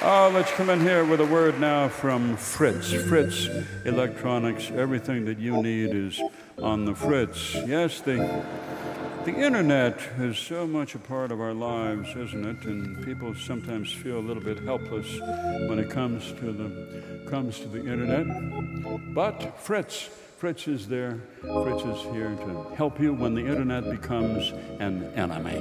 Let's come in here with a word now from Fritz. Fritz Electronics. Everything that you need is on the Fritz. Yes, the internet is so much a part of our lives, isn't it? And people sometimes feel a little bit helpless when it comes to the internet. But Fritz is there. Fritz is here to help you when the internet becomes an enemy.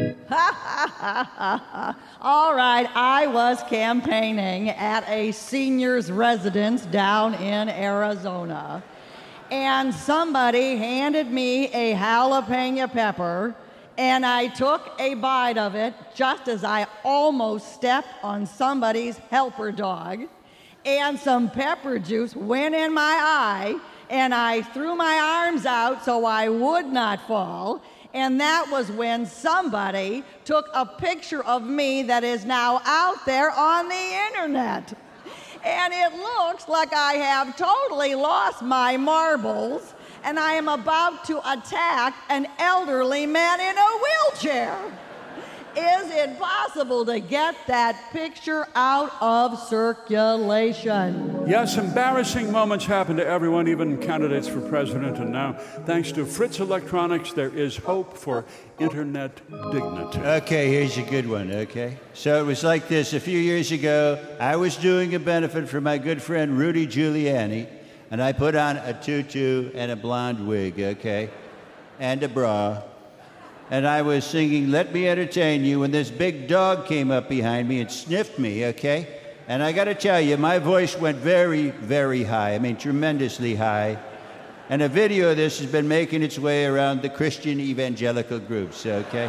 All right, I was campaigning at a senior's residence down in Arizona, and somebody handed me a jalapeno pepper, and I took a bite of it just as I almost stepped on somebody's helper dog, and some pepper juice went in my eye, and I threw my arms out so I would not fall. And that was when somebody took a picture of me that is now out there on the internet. And it looks like I have totally lost my marbles, and I am about to attack an elderly man in a wheelchair. Is it possible to get that picture out of circulation? Yes, embarrassing moments happen to everyone, even candidates for president. And now, thanks to Fritz Electronics, there is hope for internet dignity. Okay, here's a good one, okay? So it was like this. A few years ago, I was doing a benefit for my good friend Rudy Giuliani, and I put on a tutu and a blonde wig, okay? And a bra. And I was singing, "Let Me Entertain You," when this big dog came up behind me and sniffed me, okay? And I got to tell you, my voice went very, very high. I mean, tremendously high. And a video of this has been making its way around the Christian evangelical groups, okay?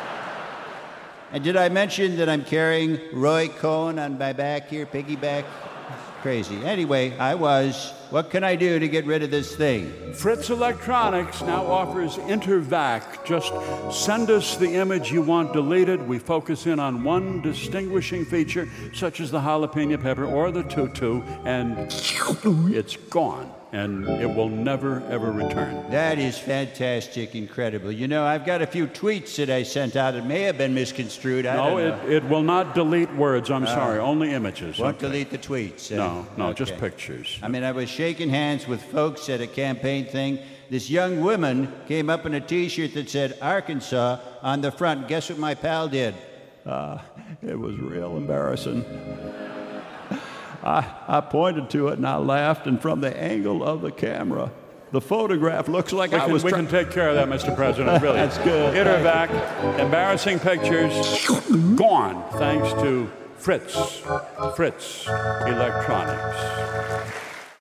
And did I mention that I'm carrying Roy Cohn on my back here, piggyback? Crazy. Anyway, I was. What can I do to get rid of this thing? Fritz Electronics now offers Intervac. Just send us the image you want deleted. We focus in on one distinguishing feature, such as the jalapeno pepper or the tutu, and it's gone. And it will never, ever return. That is fantastic, incredible. You know, I've got a few tweets that I sent out. It may have been misconstrued. I don't know. It will not delete words. I'm sorry, only images. Won't delete the tweets. No, okay. Just pictures. I mean, I was shaking hands with folks at a campaign thing. This young woman came up in a T-shirt that said Arkansas on the front. Guess what my pal did? It was real embarrassing. I pointed to it and I laughed, and from the angle of the camera, the photograph looks like I was. We can take care of that, Mr. President. Really, that's good. Intervac, embarrassing pictures, gone thanks to Fritz Electronics.